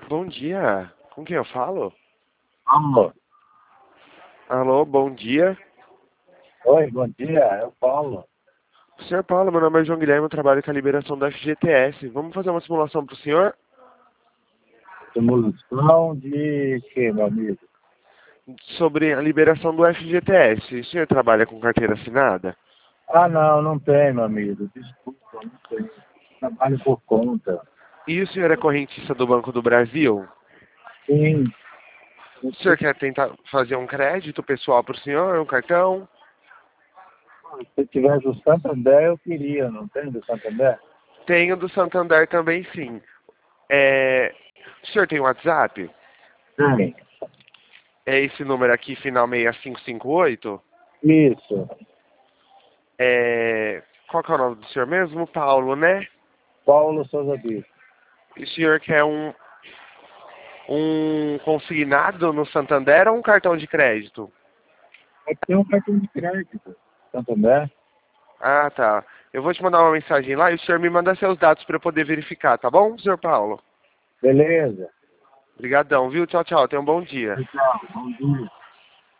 Bom dia. Com quem eu falo? Alô. Alô, bom dia. Oi, bom dia, é o Paulo. Senhor Paulo, meu nome é João Guilherme, eu trabalho com a liberação do FGTS. Vamos fazer uma simulação para o senhor? Simulação de quê, meu amigo? Sobre a liberação do FGTS. O senhor trabalha com carteira assinada? Ah, não, não tem, meu amigo. Desculpa, não tem. Trabalho por conta. E o senhor é correntista do Banco do Brasil? Sim, O senhor quer tentar fazer um crédito pessoal para o senhor, um cartão? se tivesse o Santander, eu queria, não tem do Santander? Tenho do Santander também, sim. O senhor tem WhatsApp? Tem. É esse número aqui, final 6558? Isso, Qual que é o nome do senhor mesmo? Paulo, né? Paulo Souza Bispo. E o senhor quer um consignado no Santander ou um cartão de crédito? É que tem um cartão de crédito. Santander? Ah, tá. Eu vou te mandar uma mensagem lá e o senhor me manda seus dados para eu poder verificar, tá bom, senhor Paulo? Beleza. Obrigadão, viu? Tchau, tchau. Tenha um bom dia. Tchau, bom dia.